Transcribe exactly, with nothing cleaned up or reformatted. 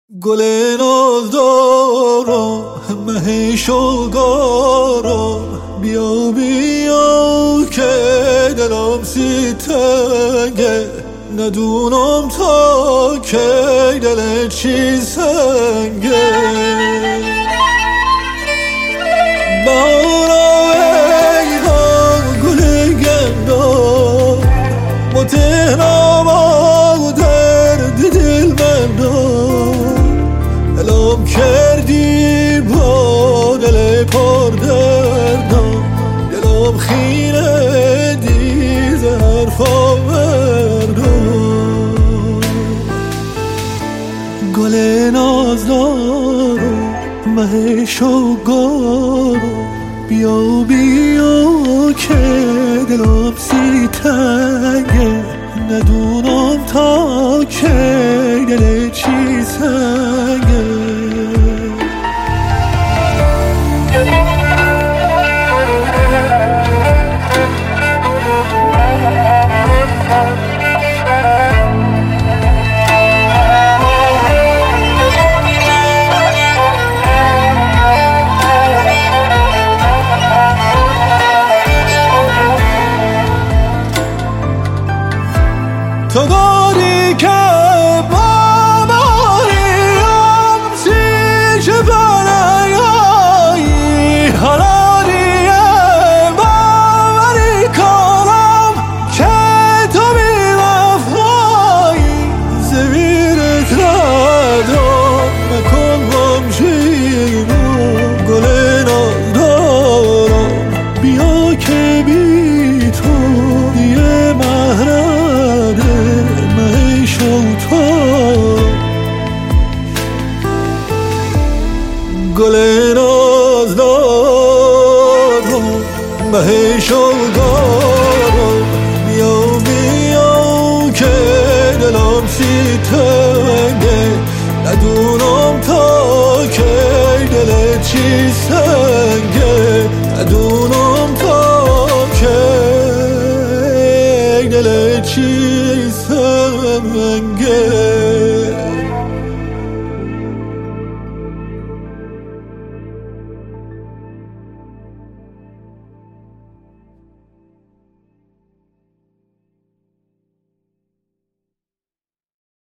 گل نازدارم مه شلگارم، بیا بیا که دلم سی تنگه، ندونم تا که دل چی سنگه. بارا ایوان گل گندم متهنم و درد دل مندم، الام کردی با دل پر دردم، دلم خیره دیز حرفا مردم. گل نازدارم مه شلگارم، بیا بیا که دلم سی تنگه، ندونم تا که دل چی سنگه. تو داری که با ماریم سیش بنایی، حراریه باوری کنم که تو بی وفایی، زمیرت ندارم مکن غمگینم. گل نازدارم بیا که بی تو دیگه محرم گل نازدارم مه شلگارم، بیا بیا که دلم سی تنگه، ندونم تا که دل چی سنگه، ندونم تا که دل چی سنگه.